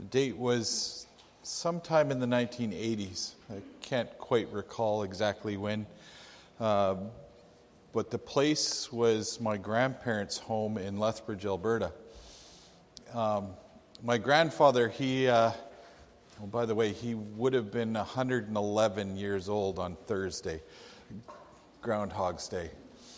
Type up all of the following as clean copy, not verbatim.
date was sometime in the 1980s. I can't quite recall exactly when. But the place was my grandparents' home in Lethbridge, Alberta. My grandfather, by the way, he would have been 111 years old on Thursday, Groundhog's Day.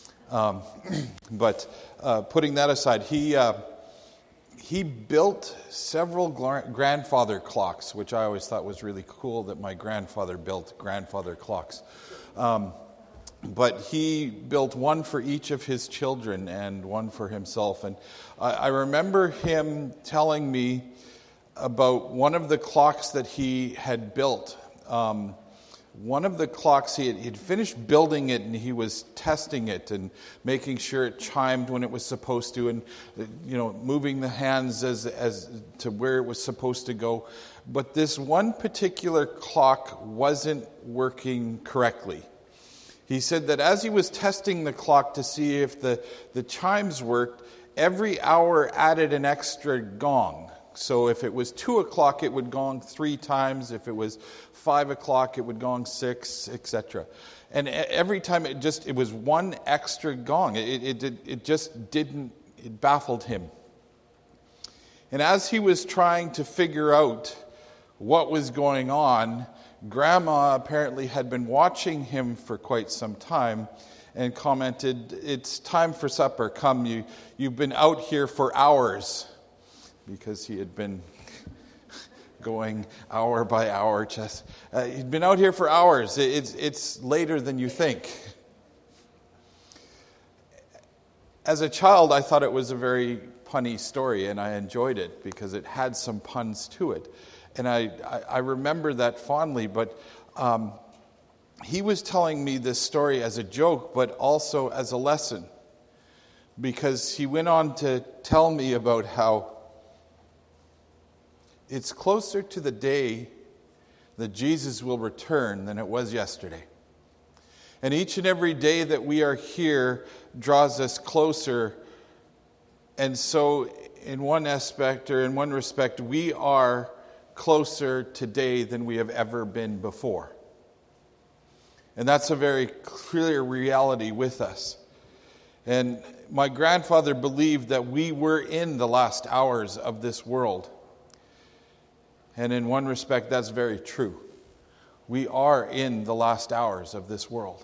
But putting that aside, he built several grandfather clocks, which I always thought was really cool that my grandfather built grandfather clocks. But he built one for each of his children and one for himself. And I remember him telling me about one of the clocks that he had built. One of the clocks, he'd finished building it and he was testing it and making sure it chimed when it was supposed to, and moving the hands as to where it was supposed to go. But this one particular clock wasn't working correctly. He said that as he was testing the clock to see if the chimes worked, every hour added an extra gong. So if it was 2 o'clock, it would gong 3 times. If it was 5 o'clock, it would gong 6, etc. And every time it was one extra gong. It baffled him. And as he was trying to figure out what was going on, Grandma apparently had been watching him for quite some time and commented, "It's time for supper. Come, you've been out here for hours." Because he had been going hour by hour. He'd been out here for hours. It's later than you think. As a child, I thought it was a very punny story, and I enjoyed it because it had some puns to it. And I remember that fondly, but he was telling me this story as a joke, but also as a lesson. Because he went on to tell me about how it's closer to the day that Jesus will return than it was yesterday. And each and every day that we are here draws us closer. And so in one aspect, or in one respect, we are closer today than we have ever been before. And that's a very clear reality with us. And my grandfather believed that we were in the last hours of this world. And in one respect, that's very true. We are in the last hours of this world.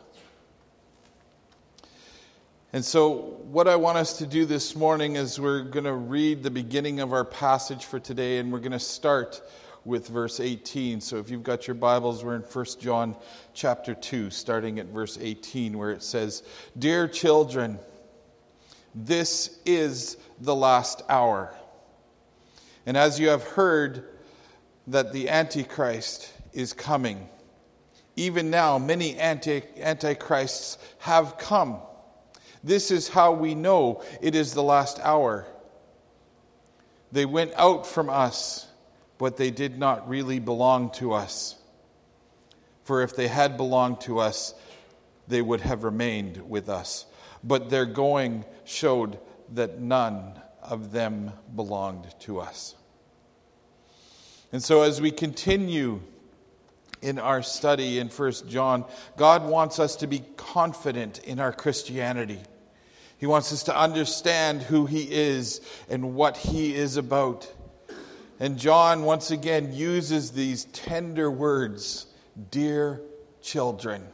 And so what I want us to do this morning is we're going to read the beginning of our passage for today, and we're going to start with verse 18. So if you've got your Bibles, we're in 1 John chapter 2, starting at verse 18, where it says, "Dear children, this is the last hour. And as you have heard that the Antichrist is coming, even now many Antichrists have come. This is how we know it is the last hour. They went out from us, but they did not really belong to us. For if they had belonged to us, they would have remained with us. But their going showed that none of them belonged to us." And so as we continue in our study in 1 John, God wants us to be confident in our Christianity. He wants us to understand who He is and what He is about. And John once again uses these tender words, "Dear children."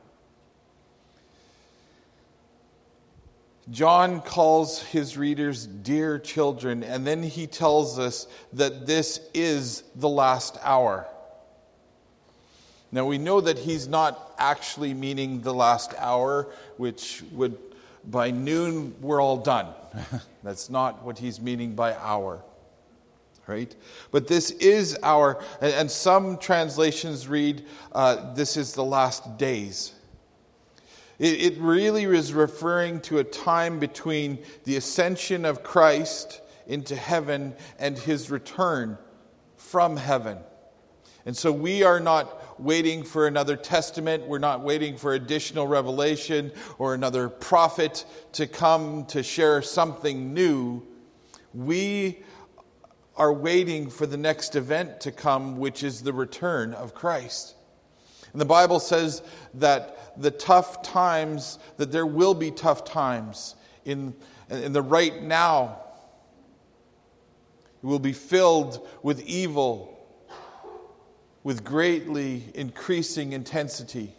John calls his readers dear children, and then he tells us that this is the last hour. Now we know that he's not actually meaning the last hour, which would, by noon, we're all done. That's not what he's meaning by hour, right? But this is our, and some translations read, this is the last days. It really is referring to a time between the ascension of Christ into heaven and His return from heaven. And so we are not waiting for another testament. We're not waiting for additional revelation or another prophet to come to share something new. We are waiting for the next event to come, which is the return of Christ. And the Bible says that that there will be tough times in the right now. It will be filled with evil, with greatly increasing intensity.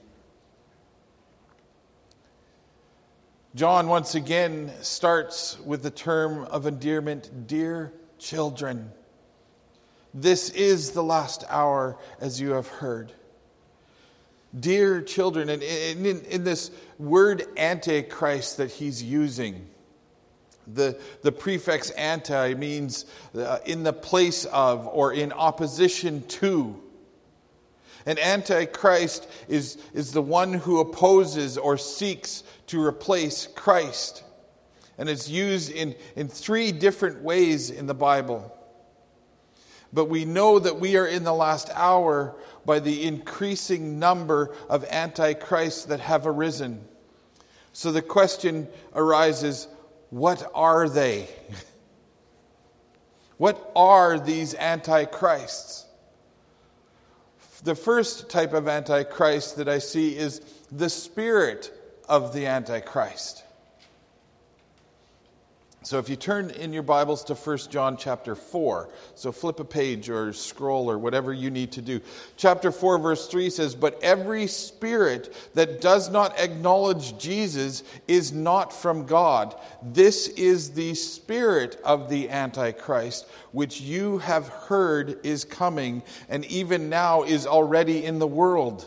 John once again starts with the term of endearment, dear children. This is the last hour, as you have heard. Dear children, and in this word antichrist that he's using, the prefix anti means in the place of or in opposition to. An antichrist is the one who opposes or seeks to replace Christ. And it's used in 3 different ways in the Bible. But we know that we are in the last hour by the increasing number of antichrists that have arisen. So the question arises, what are they? What are these antichrists? The first type of antichrist that I see is the spirit of the antichrist. So if you turn in your Bibles to 1 John chapter 4, so flip a page or scroll or whatever you need to do. Chapter 4 verse 3 says, "But every spirit that does not acknowledge Jesus is not from God. This is the spirit of the Antichrist, which you have heard is coming, and even now is already in the world."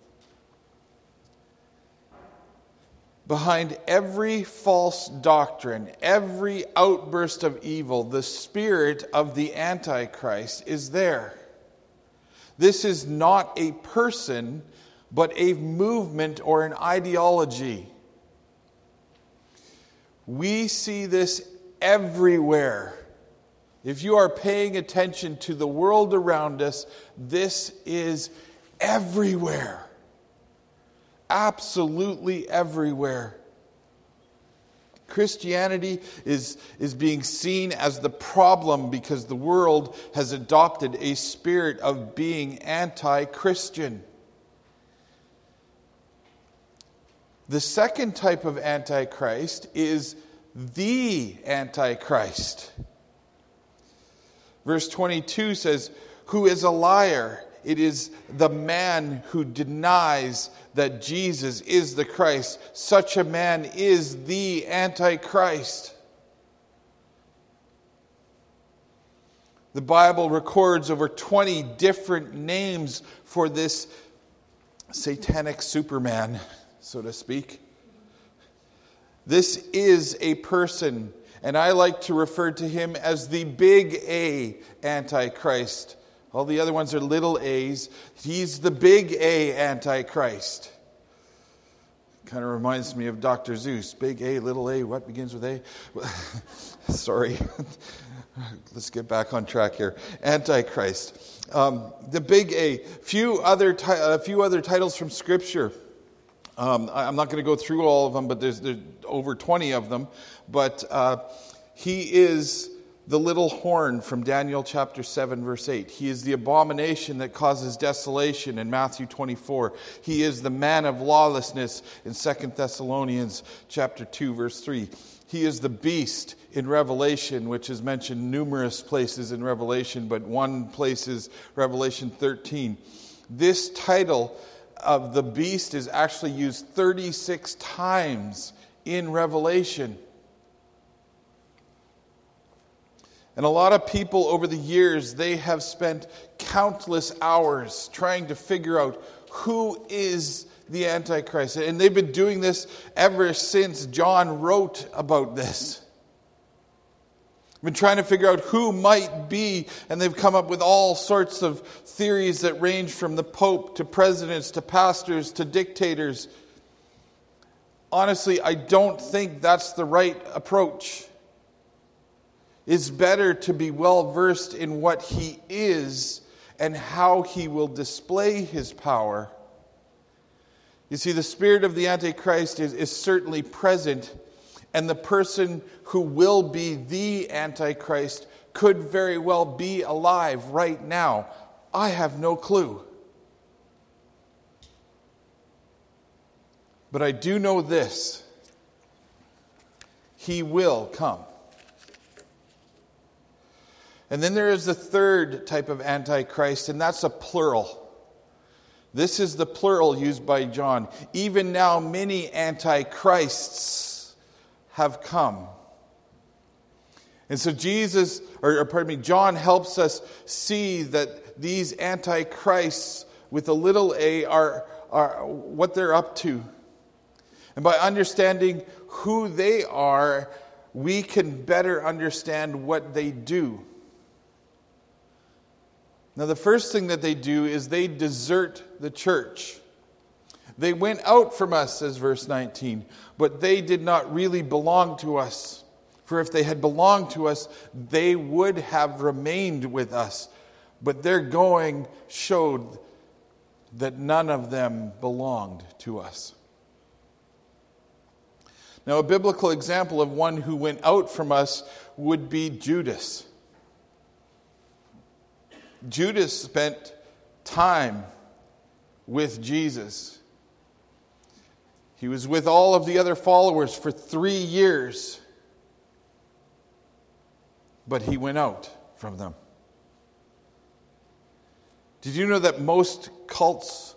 Behind every false doctrine, every outburst of evil, the spirit of the Antichrist is there. This is not a person, but a movement or an ideology. We see this everywhere. If you are paying attention to the world around us, this is everywhere. Absolutely everywhere. Christianity is being seen as the problem because the world has adopted a spirit of being anti-Christian. The second type of antichrist is the Antichrist. Verse 22 says, "Who is a liar? It is the man who denies that Jesus is the Christ. Such a man is the Antichrist." The Bible records over 20 different names for this satanic Superman, so to speak. This is a person, and I like to refer to him as the big A Antichrist. All the other ones are little a's. He's the big A Antichrist. Kind of reminds me of Dr. Seuss. Big A, little a, what begins with A? Sorry. Let's get back on track here. Antichrist. The big A. A few other titles from Scripture. I'm not going to go through all of them, but there's over 20 of them. But he is the little horn from Daniel chapter 7 verse 8. He is the abomination that causes desolation in Matthew 24. He is the man of lawlessness in 2 Thessalonians chapter 2 verse 3. He is the beast in Revelation, which is mentioned numerous places in Revelation, but one place is Revelation 13. This title of the beast is actually used 36 times in Revelation. And a lot of people over the years, they have spent countless hours trying to figure out who is the Antichrist. And they've been doing this ever since John wrote about this. Been trying to figure out who might be, and they've come up with all sorts of theories that range from the Pope to presidents to pastors to dictators. Honestly, I don't think that's the right approach. It's better to be well versed in what he is and how he will display his power. You see, the spirit of the Antichrist is certainly present, and the person who will be the Antichrist could very well be alive right now. I have no clue. But I do know this. He will come. And then there is the third type of Antichrist, and that's a plural. This is the plural used by John. Even now, many Antichrists have come. And so John helps us see that these Antichrists with a little a are what they're up to. And by understanding who they are, we can better understand what they do. Now, the first thing that they do is they desert the church. They went out from us, says verse 19, but they did not really belong to us. For if they had belonged to us, they would have remained with us. But their going showed that none of them belonged to us. Now, a biblical example of one who went out from us would be Judas. Judas spent time with Jesus. He was with all of the other followers for 3 years. But he went out from them. Did you know that most cult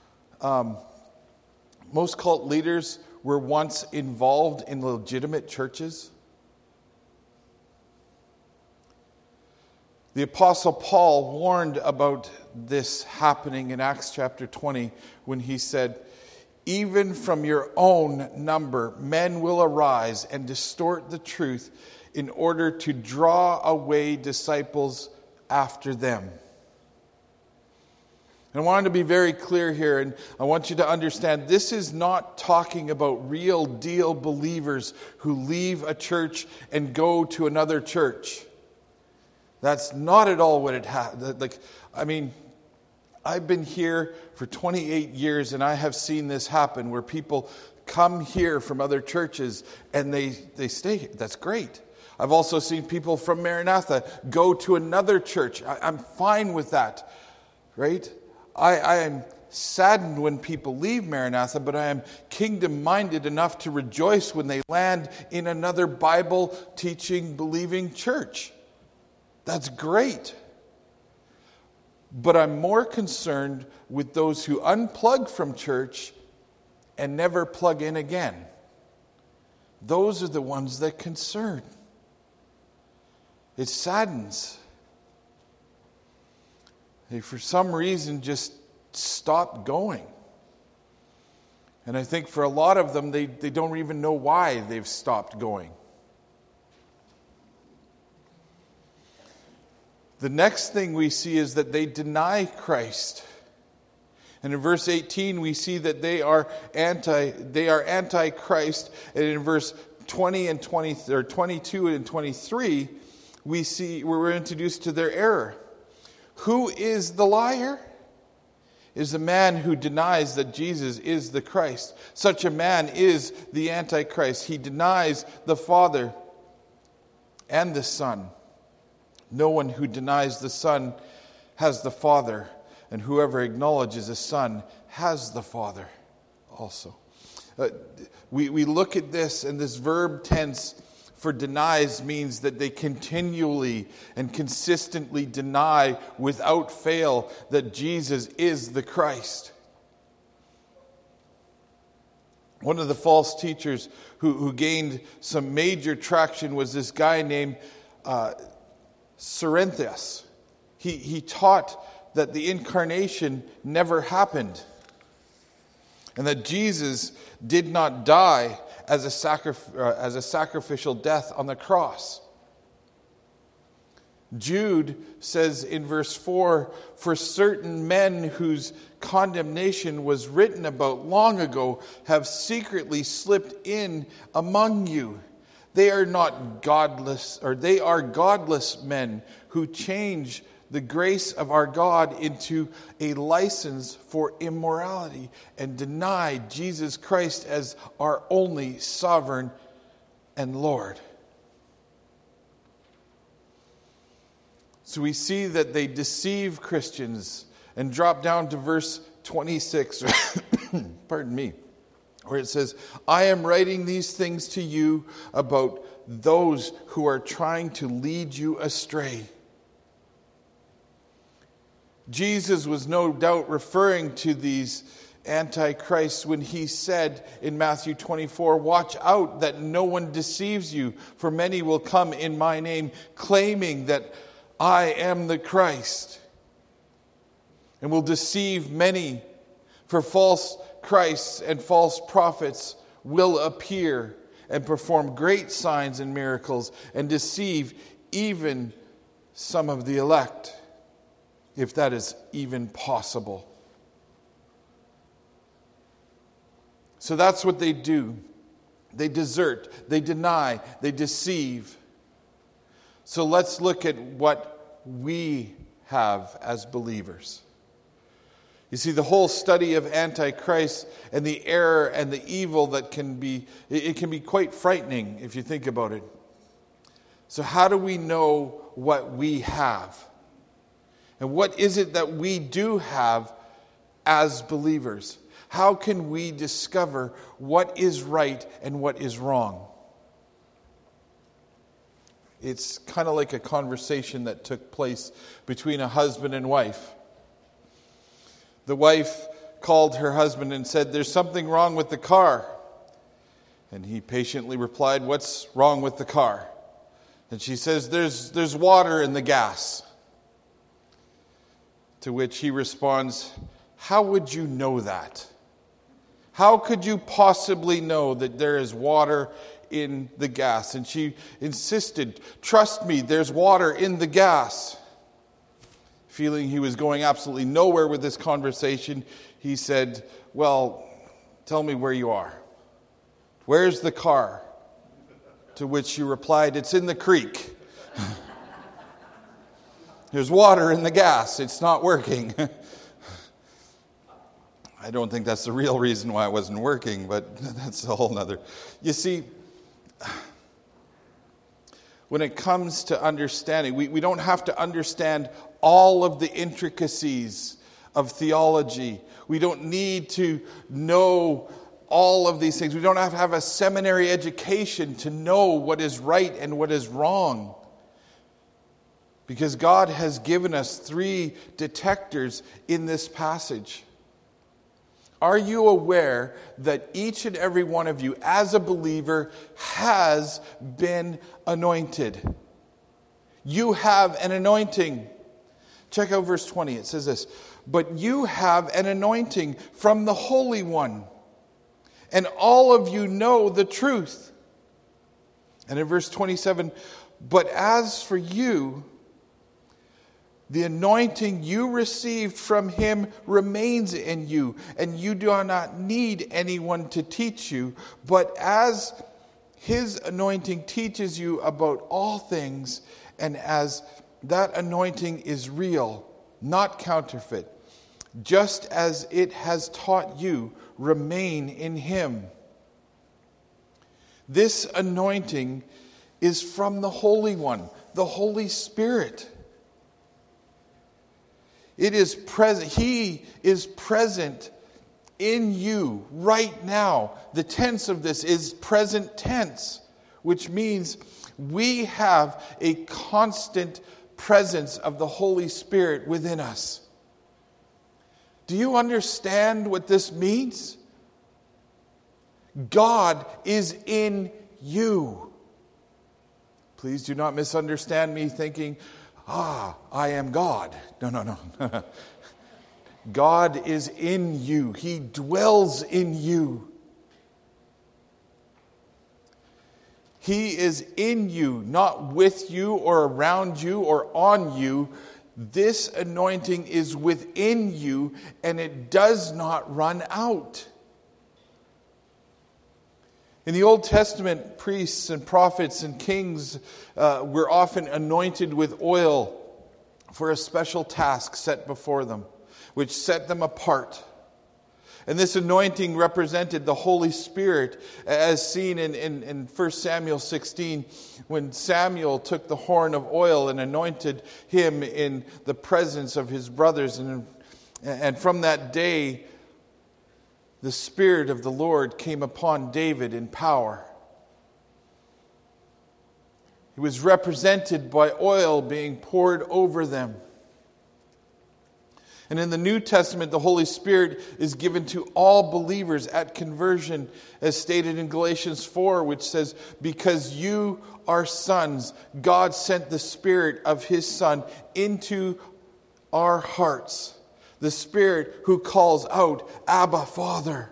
leaders were once involved in legitimate churches? The Apostle Paul warned about this happening in Acts chapter 20 when he said, "Even from your own number, men will arise and distort the truth in order to draw away disciples after them." And I wanted to be very clear here, and I want you to understand this is not talking about real deal believers who leave a church and go to another church. That's not at all what it I've been here for 28 years and I have seen this happen where people come here from other churches and they stay. That's great. I've also seen people from Maranatha go to another church. I'm fine with that, right? I am saddened when people leave Maranatha, but I am kingdom-minded enough to rejoice when they land in another Bible-teaching, believing church. That's great. But I'm more concerned with those who unplug from church and never plug in again. Those are the ones that concern. It saddens. They, for some reason, just stopped going. And I think for a lot of them, they don't even know why they've stopped going. The next thing we see is that they deny Christ. And in verse 18, we see that they are anti-Christ. And in verse 20 and 20, or 22 and 23, we're introduced to their error. Who is the liar? Is the man who denies that Jesus is the Christ. Such a man is the Antichrist. He denies the Father and the Son. No one who denies the Son has the Father, and whoever acknowledges the Son has the Father also. We look at this, and this verb tense for denies means that they continually and consistently deny without fail that Jesus is the Christ. One of the false teachers who gained some major traction was this guy named Cerinthus. He taught that the incarnation never happened and that Jesus did not die as a sacrificial death on the cross. Jude says in verse 4, "For certain men whose condemnation was written about long ago have secretly slipped in among you. They are godless men who change the grace of our God into a license for immorality and deny Jesus Christ as our only sovereign and Lord." So we see that they deceive Christians, and drop down to verse 26, pardon me, where it says, I am writing these things to you about those who are trying to lead you astray. Jesus was no doubt referring to these antichrists when he said in Matthew 24, watch out that no one deceives you, for many will come in my name, claiming that I am the Christ, and will deceive many. For false Christs and false prophets will appear and perform great signs and miracles and deceive even some of the elect, if that is even possible. So that's what they do. They desert, they deny, they deceive. So let's look at what we have as believers. You see, the whole study of Antichrist and the error and the evil that can be quite frightening if you think about it. So how do we know what we have? And what is it that we do have as believers? How can we discover what is right and what is wrong? It's kind of like a conversation that took place between a husband and wife. The wife called her husband and said, there's something wrong with the car. And he patiently replied, what's wrong with the car? And she says, there's water in the gas. To which he responds, how would you know that? How could you possibly know that there is water in the gas? And she insisted, trust me, there's water in the gas. Feeling he was going absolutely nowhere with this conversation, he said, well, tell me where you are. Where's the car? To which she replied, it's in the creek. There's water in the gas. It's not working. I don't think that's the real reason why it wasn't working, but that's a whole nother. You see, when it comes to understanding, we don't have to understand all of the intricacies of theology. We don't need to know all of these things. We don't have to have a seminary education to know what is right and what is wrong. Because God has given us 3 detectors in this passage. Are you aware that each and every one of you, as a believer, has been anointed? You have an anointing. Check out verse 20. It says this, but you have an anointing from the Holy One, and all of you know the truth. And in verse 27, but as for you, the anointing you received from him remains in you, and you do not need anyone to teach you, but as his anointing teaches you about all things, and as that anointing is real, not counterfeit, just as it has taught you, remain in him. This anointing is from the Holy One, the Holy Spirit. It is present. He is present in you right now. The tense of this is present tense, which means we have a constant presence of the Holy Spirit within us. Do you understand what this means? God is in you. Please do not misunderstand me thinking, I am God. No. God is in you. He dwells in you. He is in you, not with you or around you or on you. This anointing is within you, and it does not run out. In the Old Testament, priests and prophets and kings were often anointed with oil for a special task set before them, which set them apart. And this anointing represented the Holy Spirit, as seen in 1 Samuel 16, when Samuel took the horn of oil and anointed him in the presence of his brothers. And from that day, the Spirit of the Lord came upon David in power. He was represented by oil being poured over them. And in the New Testament, the Holy Spirit is given to all believers at conversion, as stated in Galatians 4, which says, because you are sons, God sent the Spirit of His Son into our hearts. The Spirit who calls out, Abba, Father.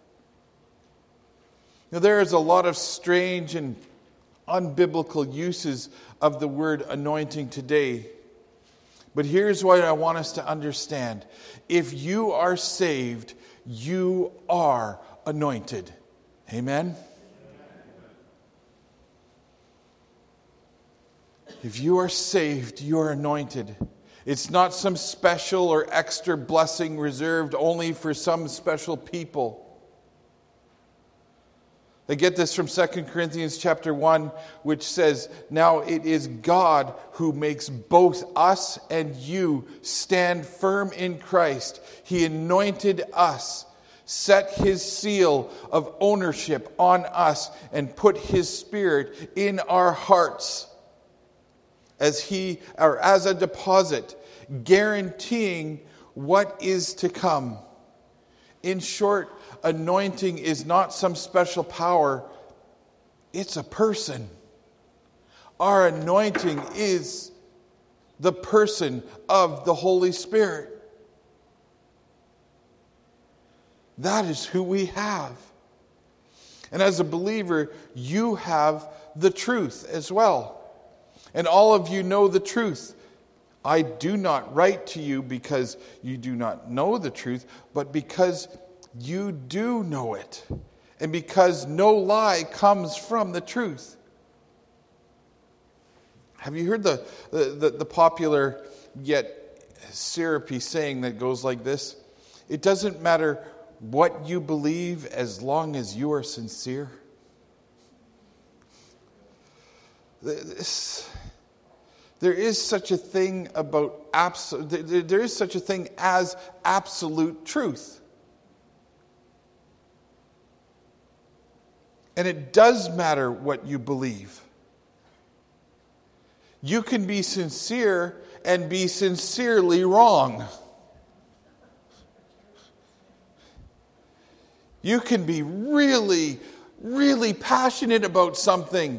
Now, there is a lot of strange and unbiblical uses of the word anointing today. But here's what I want us to understand. If you are saved, you are anointed. Amen? If you are saved, you are anointed. It's not some special or extra blessing reserved only for some special people. I get this from 2 Corinthians chapter 1, which says, now it is God who makes both us and you stand firm in Christ. He anointed us, set His seal of ownership on us, and put His Spirit in our hearts as a deposit, guaranteeing what is to come. In short, anointing is not some special power. It's a person. Our anointing is the person of the Holy Spirit. That is who we have. And as a believer, you have the truth as well. And all of you know the truth. I do not write to you because you do not know the truth, but because you do know it, and because no lie comes from the truth. Have you heard the popular yet syrupy saying that goes like this? It doesn't matter what you believe as long as you are sincere. There is such a thing there is such a thing as absolute truth. And it does matter what you believe. You can be sincere and be sincerely wrong. You can be really, really passionate about something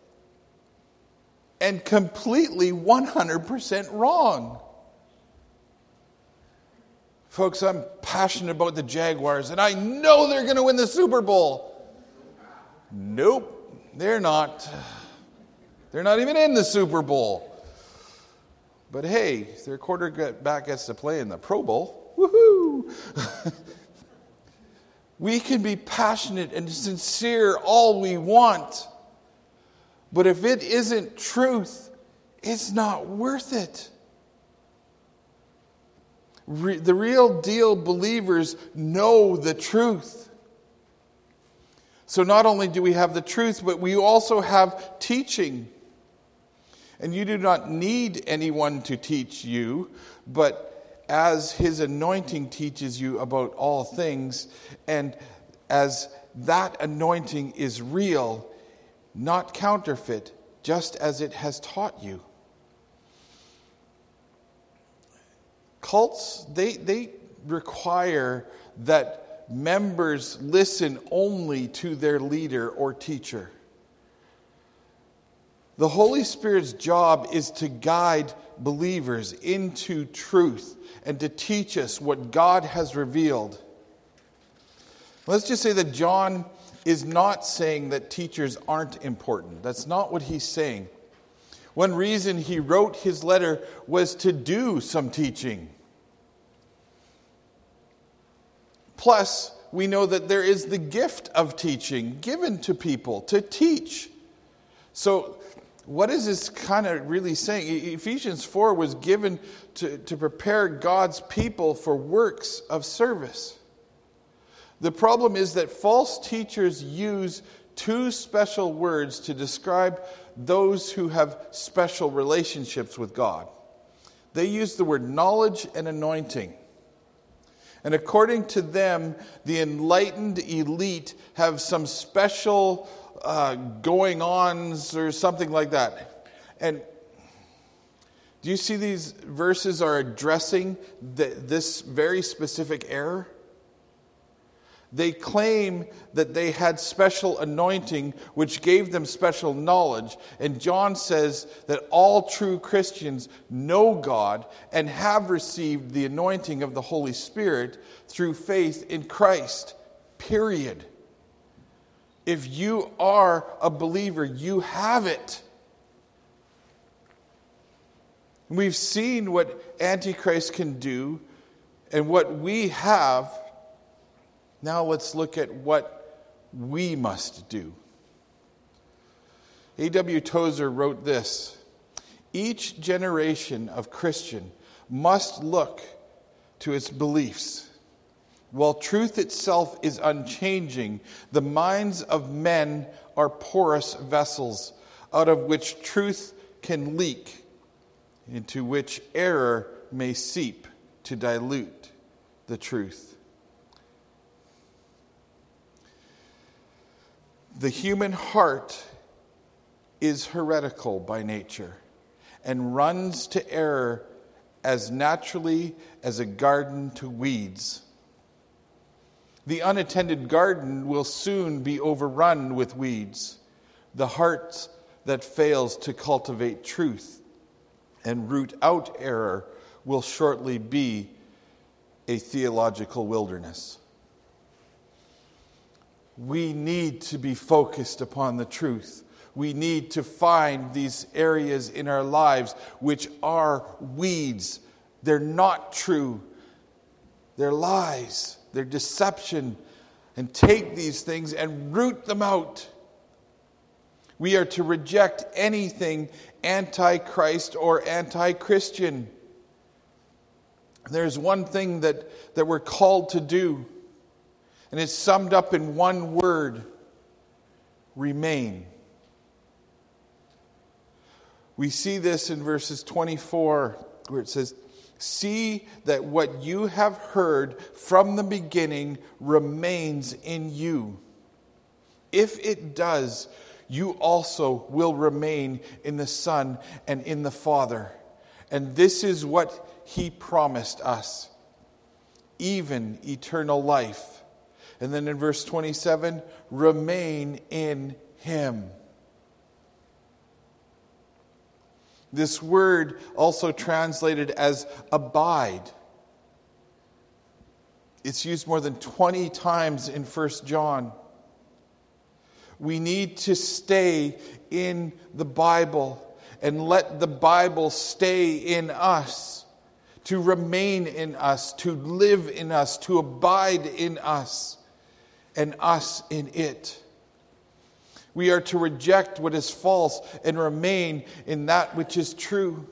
and completely 100% wrong. Folks, I'm passionate about the Jaguars and I know they're going to win the Super Bowl. Nope, they're not. They're not even in the Super Bowl. But hey, their quarterback gets to play in the Pro Bowl. Woohoo! We can be passionate and sincere all we want. But if it isn't truth, it's not worth it. The real deal believers know the truth. So not only do we have the truth, but we also have teaching. And you do not need anyone to teach you, but as His anointing teaches you about all things, and as that anointing is real, not counterfeit, just as it has taught you. Cults, they require that members listen only to their leader or teacher. The Holy Spirit's job is to guide believers into truth and to teach us what God has revealed. Let's just say that John is not saying that teachers aren't important. That's not what he's saying. One reason he wrote his letter was to do some teaching. Plus, we know that there is the gift of teaching given to people to teach. So, what is this kind of really saying? Ephesians 4 was given to prepare God's people for works of service. The problem is that false teachers use two special words to describe those who have special relationships with God. They use the word knowledge and anointing. And according to them, the enlightened elite have some special going-ons or something like that. And do you see these verses are addressing this very specific error? They claim that they had special anointing, which gave them special knowledge. And John says that all true Christians know God and have received the anointing of the Holy Spirit through faith in Christ. Period. If you are a believer, you have it. We've seen what Antichrist can do and what we have. Now let's look at what we must do. A.W. Tozer wrote this: each generation of Christian must look to its beliefs. While truth itself is unchanging, the minds of men are porous vessels out of which truth can leak, into which error may seep to dilute the truth. The human heart is heretical by nature and runs to error as naturally as a garden to weeds. The unattended garden will soon be overrun with weeds. The heart that fails to cultivate truth and root out error will shortly be a theological wilderness. We need to be focused upon the truth. We need to find these areas in our lives which are weeds. They're not true. They're lies. They're deception. And take these things and root them out. We are to reject anything anti-Christ or anti-Christian. There's one thing that we're called to do. And it's summed up in one word: remain. We see this in verses 24, where it says, "See that what you have heard from the beginning remains in you. If it does, you also will remain in the Son and in the Father. And this is what He promised us, even eternal life." And then in verse 27, remain in Him. This word also translated as abide. It's used more than 20 times in 1 John. We need to stay in the Bible and let the Bible stay in us, to remain in us, to live in us, to abide in us, and us in it. We are to reject what is false and remain in that which is true.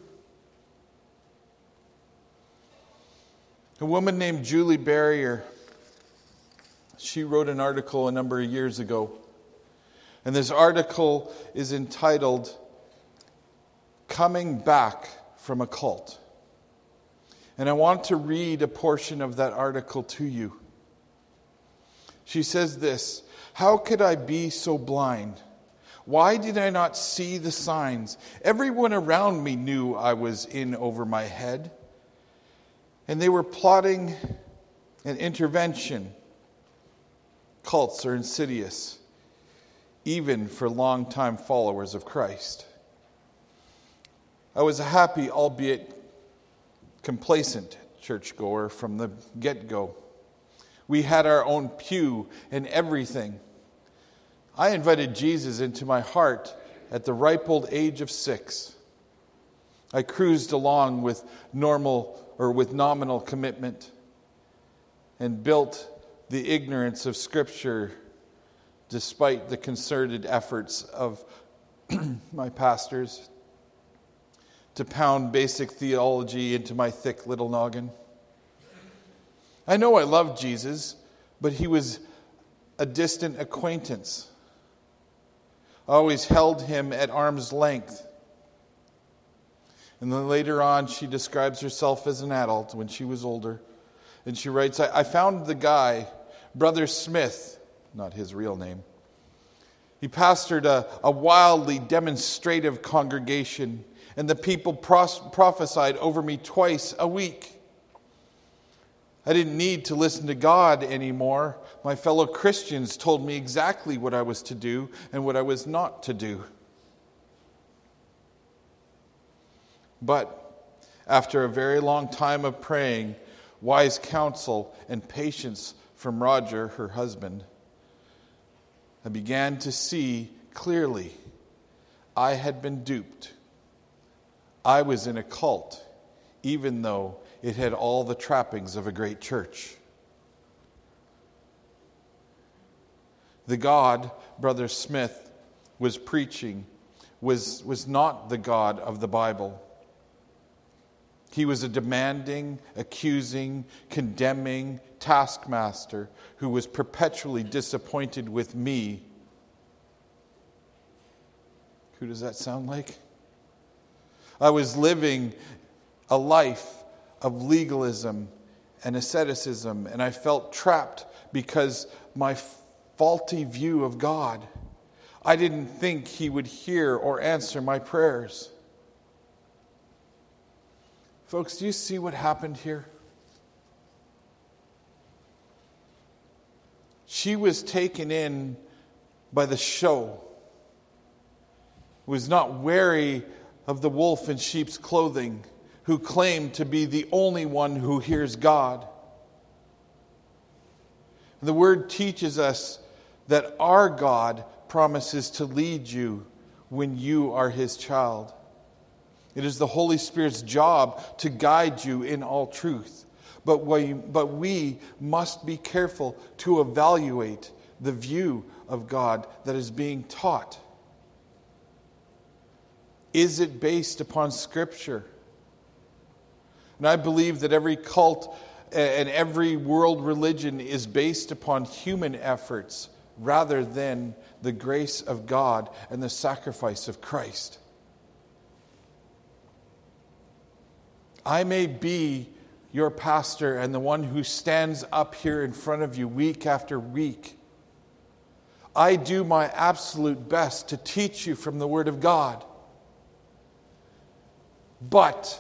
A woman named Julie Barrier, she wrote an article a number of years ago. And this article is entitled, "Coming Back from a Cult." And I want to read a portion of that article to you. She says this: "How could I be so blind? Why did I not see the signs? Everyone around me knew I was in over my head. And they were plotting an intervention. Cults are insidious, even for longtime followers of Christ. I was a happy, albeit complacent, churchgoer from the get-go. We had our own pew and everything. I invited Jesus into my heart at the ripe old age of 6. I cruised along with nominal commitment and built the ignorance of Scripture despite the concerted efforts of my pastors to pound basic theology into my thick little noggin. I know I loved Jesus, but he was a distant acquaintance. I always held him at arm's length. And then later on, she describes herself as an adult when she was older. And she writes, I found the guy, Brother Smith, not his real name. He pastored a wildly demonstrative congregation, and the people prophesied over me twice a week. I didn't need to listen to God anymore. My fellow Christians told me exactly what I was to do and what I was not to do. But after a very long time of praying, wise counsel, and patience from Roger, her husband, I began to see clearly I had been duped. I was in a cult, even though it had all the trappings of a great church. The God Brother Smith was preaching was not the God of the Bible. He was a demanding, accusing, condemning taskmaster who was perpetually disappointed with me. Who does that sound like? I was living a life of legalism and asceticism, and I felt trapped because my faulty view of God. I didn't think He would hear or answer my prayers. Folks, do you see what happened here? She was taken in by the show, was not wary of the wolf in sheep's clothing, who claimed to be the only one who hears God. The Word teaches us that our God promises to lead you when you are His child. It is the Holy Spirit's job to guide you in all truth. But we must be careful to evaluate the view of God that is being taught. Is it based upon Scripture? And I believe that every cult and every world religion is based upon human efforts rather than the grace of God and the sacrifice of Christ. I may be your pastor and the one who stands up here in front of you week after week. I do my absolute best to teach you from the Word of God. But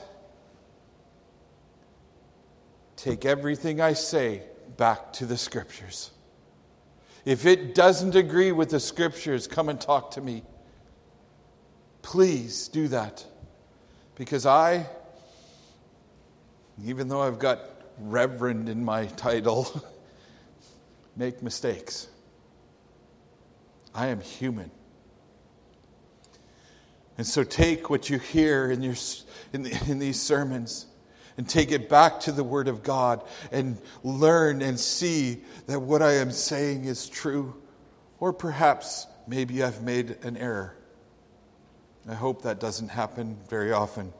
take everything I say back to the Scriptures. If it doesn't agree with the Scriptures, come and talk to me. Please do that. Because even though I've got Reverend in my title, make mistakes. I am human. And so take what you hear in these sermons and take it back to the Word of God and learn and see that what I am saying is true. Or perhaps maybe I've made an error. I hope that doesn't happen very often.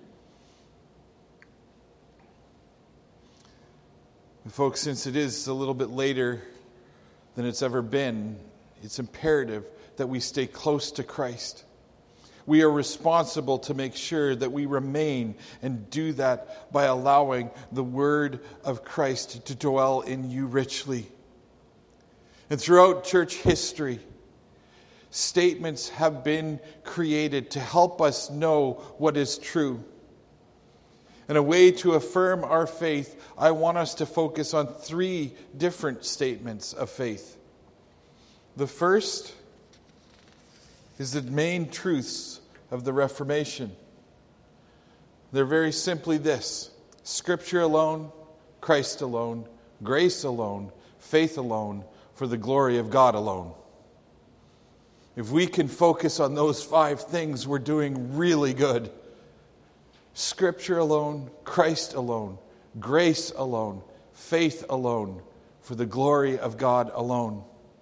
And folks, since it is a little bit later than it's ever been, it's imperative that we stay close to Christ. We are responsible to make sure that we remain and do that by allowing the Word of Christ to dwell in you richly. And throughout church history, statements have been created to help us know what is true. And a way to affirm our faith, I want us to focus on 3 different statements of faith. The first is the main truths of the Reformation. They're very simply this: Scripture alone, Christ alone, grace alone, faith alone, for the glory of God alone. If we can focus on those 5 things, we're doing really good. Scripture alone, Christ alone, grace alone, faith alone, for the glory of God alone.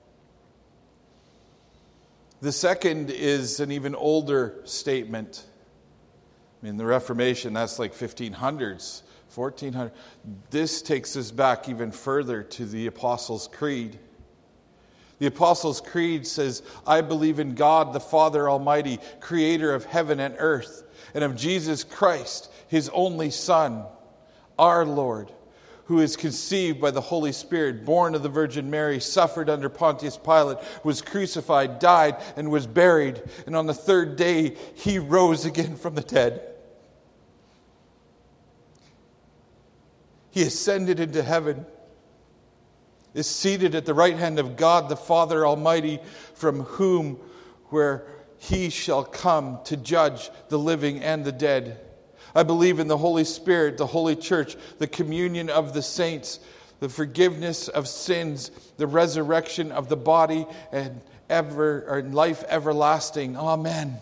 The second is an even older statement. In the Reformation, that's like 1500s. 1400. This takes us back even further to the Apostles' Creed. The Apostles' Creed says, I believe in God, the Father Almighty, creator of heaven and earth, and of Jesus Christ, his only Son, our Lord, who is conceived by the Holy Spirit, born of the Virgin Mary, suffered under Pontius Pilate, was crucified, died, and was buried. And on the third day, he rose again from the dead. He ascended into heaven, is seated at the right hand of God, the Father Almighty, from whom, where he shall come to judge the living and the dead. I believe in the Holy Spirit, the Holy Church, the communion of the saints, the forgiveness of sins, the resurrection of the body, and life everlasting. Amen.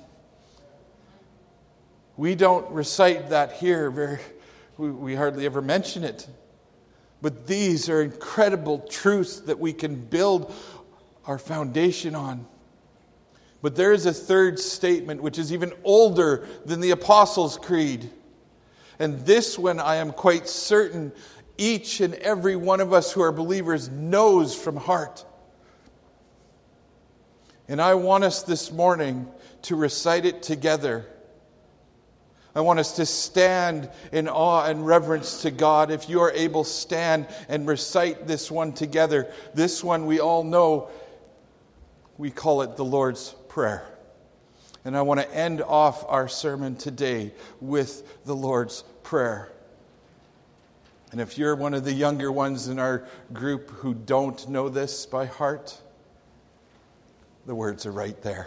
We don't recite that here. We hardly ever mention it. But these are incredible truths that we can build our foundation on. But there is a third statement which is even older than the Apostles' Creed. And this one, I am quite certain, each and every one of us who are believers knows from heart. And I want us this morning to recite it together. I want us to stand in awe and reverence to God. If you are able, stand and recite this one together. This one we all know. We call it the Lord's Prayer. And I want to end off our sermon today with the Lord's Prayer. And if you're one of the younger ones in our group who don't know this by heart, the words are right there.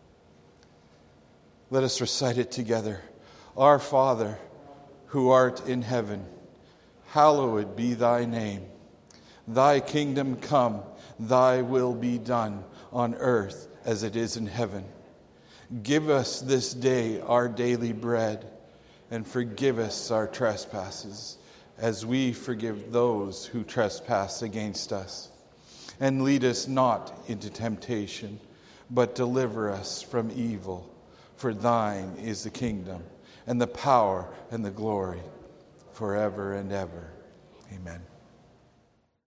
Let us recite it together. Our Father, who art in heaven, hallowed be thy name. Thy kingdom come, thy will be done on earth as it is in heaven. Give us this day our daily bread, and forgive us our trespasses, as we forgive those who trespass against us. And lead us not into temptation, but deliver us from evil. For thine is the kingdom, and the power, and the glory, forever and ever. Amen.